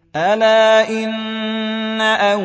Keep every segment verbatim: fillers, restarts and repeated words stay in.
ألا إن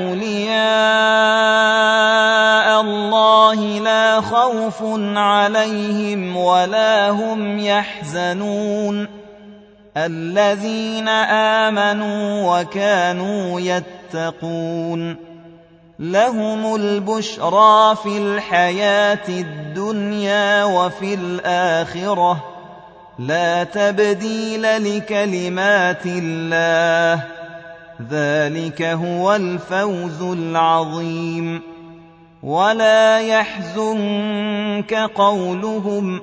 أولياء الله لا خوف عليهم ولا هم يحزنون الذين آمنوا وكانوا يتقون لهم البشرى في الحياة الدنيا وفي الآخرة لا تبديل لكلمات الله ذلك هو الفوز العظيم ولا يحزنك قولهم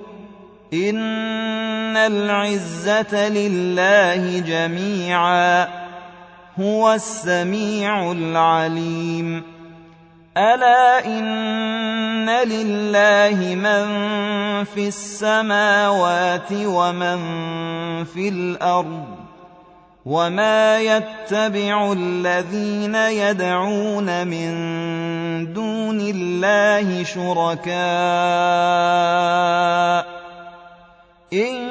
إن العزة لله جميعا هو السميع العليم ألا إن لله من في السماوات ومن في الأرض وما يتبع الذين يدعون من دون الله شركاء إن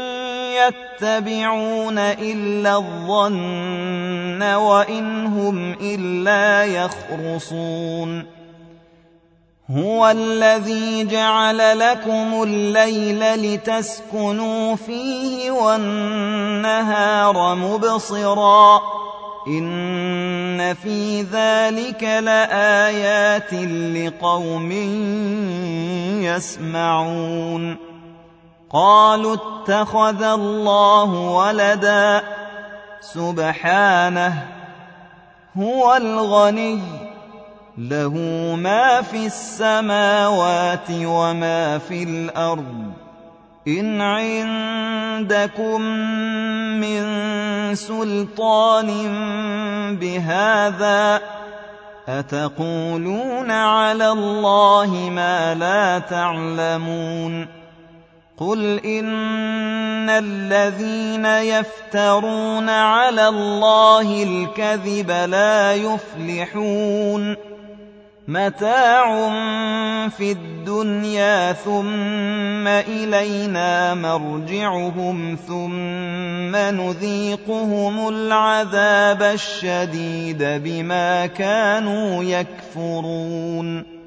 يتبعون إلا الظن وإن هم إلا يخرصون هو الذي جعل لكم الليل لتسكنوا فيه والنهار مبصرا إن في ذلك لآيات لقوم يسمعون قالوا اتخذ الله ولدا سبحانه هو الغني له ما في السماوات وما في الأرض إن عندكم من سلطان بهذا أتقولون على الله ما لا تعلمون قل إن الذين يفترون على الله الكذب لا يفلحون متاع في الدنيا ثم إلينا مرجعهم ثم نذيقهم العذاب الشديد بما كانوا يكفرون